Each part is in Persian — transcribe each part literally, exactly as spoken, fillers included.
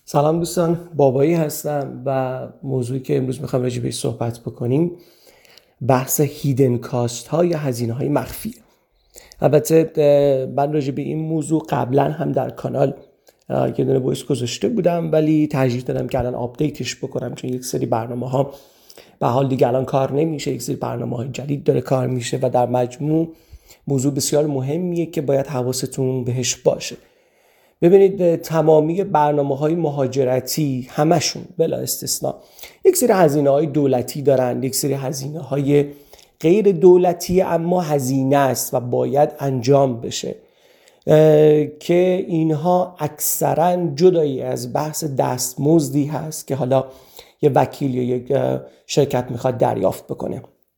سلام دوستان، بابایی هستم و موضوعی که امروز میخوام راجع بهش صحبت بکنیم بحث هیدن کاست ها یا هزینه های مخفی. البته من راجع به این موضوع قبلا هم در کانال یه دونه وایس گذاشته بودم، ولی ترجیح دادم که الان آپدیتش بکنم چون یک سری برنامه ها به حال دیگه الان کار نمیشه، یک سری برنامه های جدید داره کار میشه و در مجموع موضوع بسیار مهمیه که باید حواستون بهش باشه. ببینید، تمامی برنامه‌های مهاجرتی همشون بلا استثنا یک سری هزینه‌های دولتی دارن، یک سری هزینه‌های غیر دولتی اما هزینه است و باید انجام بشه که اینها اکثرا جدایی از بحث دستمزدی هست که حالا یه وکیل یا یک شرکت میخواد دریافت بکنه.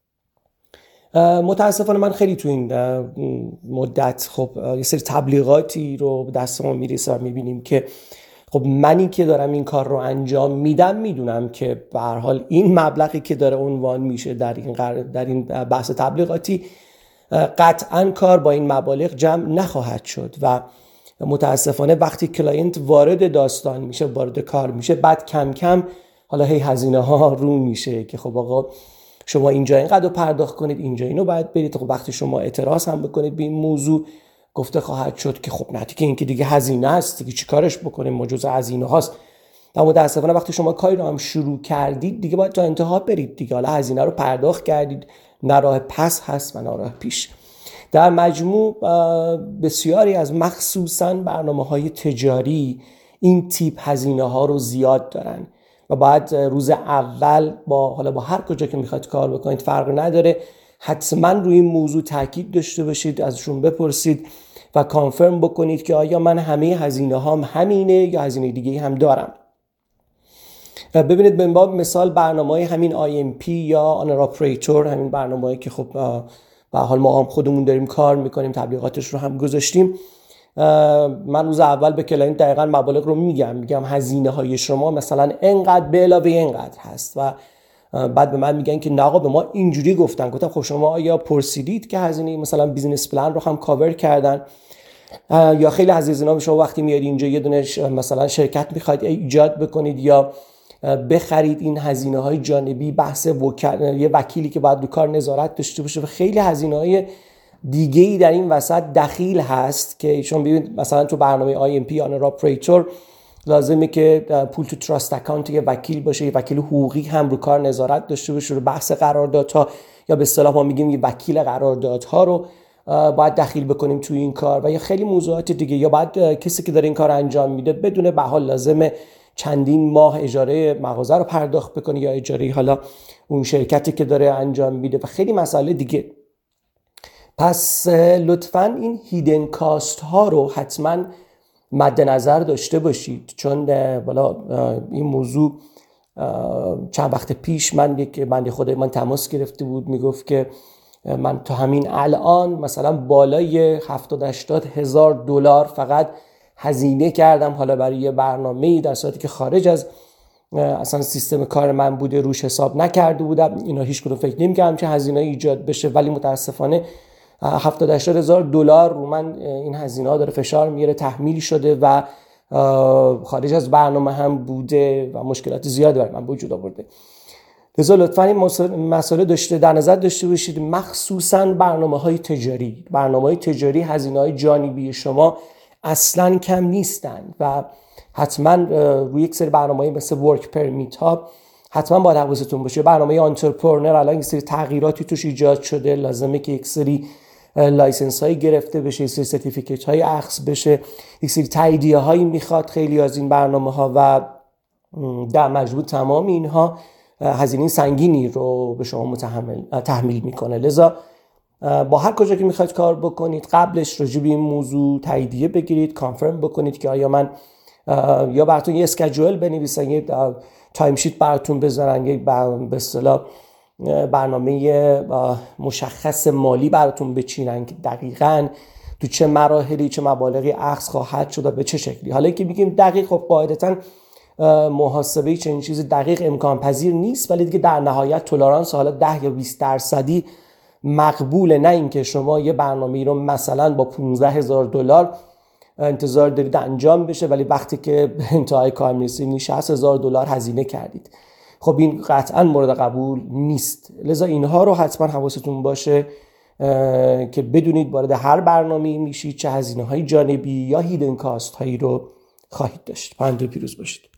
متاسفانه من خیلی تو این مدت خب یه سری تبلیغاتی رو به دست ما میرسه و میبینیم که خب منی که دارم این کار رو انجام میدم میدونم که به هر حال این مبلغی که داره عنوان میشه در این در این بحث تبلیغاتی قطعا کار با این مبالغ جمع نخواهد شد و متاسفانه وقتی کلاینت وارد داستان میشه، وارد کار میشه، بعد کم کم حالا هی هزینه ها رو میشه که خب آقا شما اینجا اینقدر پرداخت کنید، اینجا اینو باید برید. خب وقتی شما اعتراض هم بکنید به این موضوع گفته خواهد شد که خب نه دیگه این که دیگه هزینه است، دیگه چی کارش بکنیم، ما جزء هزینه هاست. اما متاسفانه وقتی شما کاری رو هم شروع کردید دیگه باید تا انتها برید دیگه. حالا هزینه رو پرداخت کردید، نه راه پس هست و نه راه پیش. در مجموع بسیاری از مخصوصا برنامه‌های تجاری این تیپ هزینه ها رو زیاد دارن و باید روز اول با حالا با هر کجا که میخواید کار بکنید فرق نداره، حتما روی این موضوع تاکید داشته باشید، ازشون بپرسید و کانفرم بکنید که آیا من همه هزینه هام همینه یا هزینه دیگه هم دارم. ببینید، به باب مثال برنامه‌های همین آی ام پی یا آنر اپراتور، همین برنامه‌ای که خب به حال ما هم خودمون داریم کار میکنیم، تبلیغاتش رو هم گذاشتیم. من روز اول به کلاینت دقیقاً مبالغ رو میگم میگم هزینه های شما مثلا اینقدر به علاوه اینقدر هست و بعد به من میگن که نه آقا به ما اینجوری گفتن. گفتم خب شما آیا پرسیدید که هزینه مثلا بیزینس پلان رو هم کاور کردن؟ یا خیلی عزیزان شما وقتی میاد اینجا یه دونه مثلا شرکت میخواید ایجاد بکنید یا بخرید، این هزینه های جانبی بحث وکل... یه وکیلی که باید رو کار نظارت داشته باشه و خیلی هزینه های دیگه‌ای در این وسط دخیل هست که شما ببینید مثلا تو برنامه آی ام پی آنر اپراتور لازمه که پول تو تراست اکانت یه وکیل باشه، یه وکیل حقوقی هم رو کار نظارت داشته باشه، رو بحث قراردادها یا به اصطلاح ما میگیم یه وکیل قراردادها رو باید دخیل بکنیم تو این کار و یا خیلی موضوعات دیگه. یا باید کسی که داره این کار انجام میده بدونه به حال لازمه چندین ماه اجاره مغازه رو پرداخت بکنه یا اجاره حالا اون شرکتی که داره انجام میده و خیلی مسائل دیگه. پس لطفاً این هیدن کاست ها رو حتما مد نظر داشته باشید، چون بالا این موضوع چند وقت پیش من یک بنده خدای من تماس گرفته بود، میگفت که من تا همین الان مثلا بالای هفتاد هشتاد هزار دلار فقط هزینه کردم حالا برای یه برنامه‌ای، در صورتی که خارج از اصلا سیستم کار من بوده، روش حساب نکرده بودم. اینا هیچ کدوم فکر نمی‌کردم چه هزینه‌ای ایجاد بشه، ولی متاسفانه هفتاد هشتاد هزار دلار رو من این هزینه ها داره فشار میاره، تحمیل شده و خارج از برنامه هم بوده و مشکلات زیادی برای من وجود آورده. لذا لطفاً این مسئله داشته در نظر داشته باشید، مخصوصاً برنامه‌های تجاری. برنامه‌های تجاری هزینه‌های جانبی شما اصلاً کم نیستن و حتما روی یک سری برنامه‌های مثل ورک پرمیت ها حتما باید حواستون باشه. برنامه آنترپرنر الان یک سری تغییراتی توش ایجاد شده، لازمه که یک سری لایسنس هایی گرفته بشه، یک سری سرتیفیکیت های اخذ بشه، یک سری تاییدیه هایی میخواد خیلی از این برنامه ها و در مجموع تمام اینها هزینه سنگینی رو به شما متحمل تحمیل میکنه. لذا با هر کجا که میخواید کار بکنید قبلش راجع به این موضوع تاییدیه بگیرید، کانفرم بکنید که آیا من یا براتون یه اسکیجول بنویسن، یه تایم شیت براتون بذارن، یک به اصطلاح برنامه مشخص مالی براتون بچینن که دقیقاً تو چه مراحلی چه مبالغی اخذ خواهد شد و به چه شکلی. حالا که میگیم دقیق، خب قاعدتاً محاسبه چنین چیز دقیق امکان پذیر نیست، ولی دیگه در نهایت تولرانس حالا ده یا بیست درصدی مقبوله. نه اینکه شما یه برنامه‌ای رو مثلا با پانزده هزار دلار انتظار دارید انجام بشه، ولی وقتی که به انتهای کار میرسید شصت هزار دلار هزینه کردید. خب این قطعا مورد قبول نیست. لذا اینها رو حتما حواستون باشه که بدونید وارد هر برنامه‌ای میشید چه هزینه‌های جانبی یا هیدن کاست هایی رو خواهید داشت. پرنده پیروز باشید.